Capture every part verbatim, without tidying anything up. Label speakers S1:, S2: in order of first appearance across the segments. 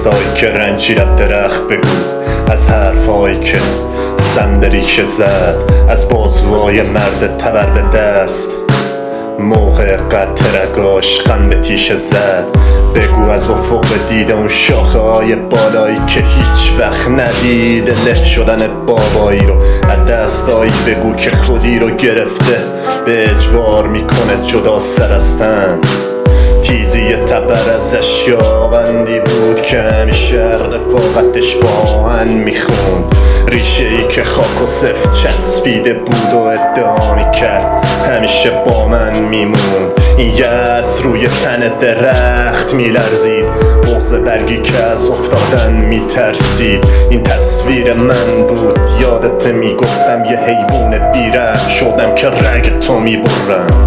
S1: دستایی که رنجیدت درخت بگو، از حرفایی که صندلیشه زد، از بازوهای مرد تبر به دست موقع قطع رگاش غم به تیشه زد. بگو از افق دیده اون شاخه های بالایی که هیچ وقت ندیده له شدن بابایی رو. از دستایی بگو که خودی رو گرفته به اجبار میکنه جدا سرستن. تیزی تبر از اشیابندی بود که همیشه رفاقتش با آهن میخوند. ریشه ای که خاک و سفت چسبیده بود و ادعا میکرد همیشه با من میمون. این یأس روی تن درخت میلرزید، بغض برگی که از افتادن میترسید. این تصویر من بود، یادت میگفتم یه حیوان بیرحم شدم که رگ تو میبرم.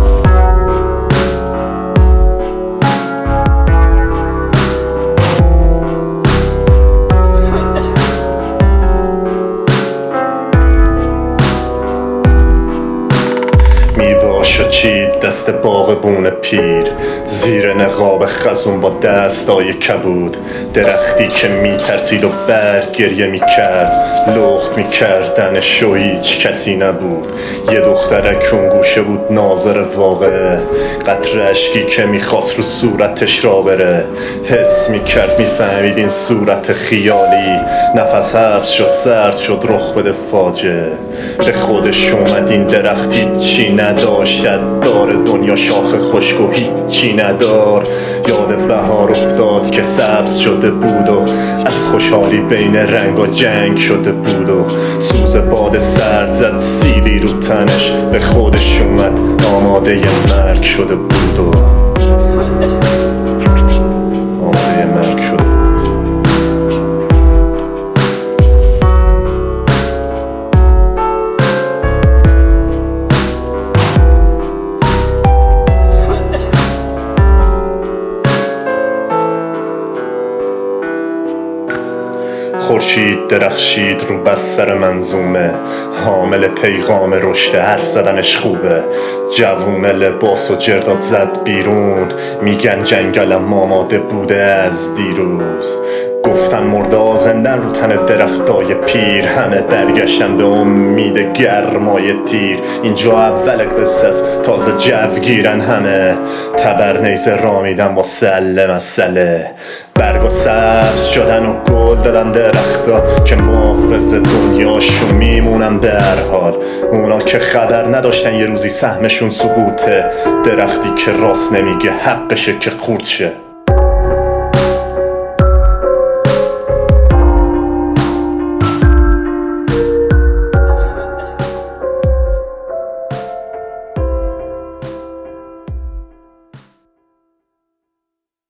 S1: میواشو چید دست باغبون پیر زیر نقاب خزون با دستای کبود. درختی که میترسید و برگ گریه میکرد، لخت میکردنش و هیچ کسی نبود. یه دخترک اون گوشه بود ناظر واقعه، قطره اشکی که میخواست رو صورتش را بره. حس میکرد میفهمید این صورت خیالی، نفس حبس شد سرد شد رخ بده فاجعه. به خودش اومد این درخت هیچی نداشت، دار دنیا شاخ خشک و هیچی ندار. یاد بهار افتاد که سبز شده بود و از خوشحالی بین رنگ و جنگ شده بود و سوز باد سرد زد سیلی رو تنش. به خودش اومد آماده مرگ شده بود و آماده مرگ شده بود. خورشید درخشید رو بستر منظومه، حامل پیغام رشد، حرف زدنش خوبه. جوونه لباس و جردات زد بیرون، میگن جنگلم آماده بوده از دیروز. گفتن مرده آزندن رو تن درختای پیر، همه برگشتن به امید گرمای تیر. اینجا اول قصه است، تازه جو گیرن همه، تبر نیزه را میدن با سله مسئله. برگا سبز شدن و گل دادن درختا که محافظ دنیاشون میمونن به هر حال. اونا که خبر نداشتن یه روزی سهمشون سقوطه، درختی که راست نمیگه حقشه که خورد شه.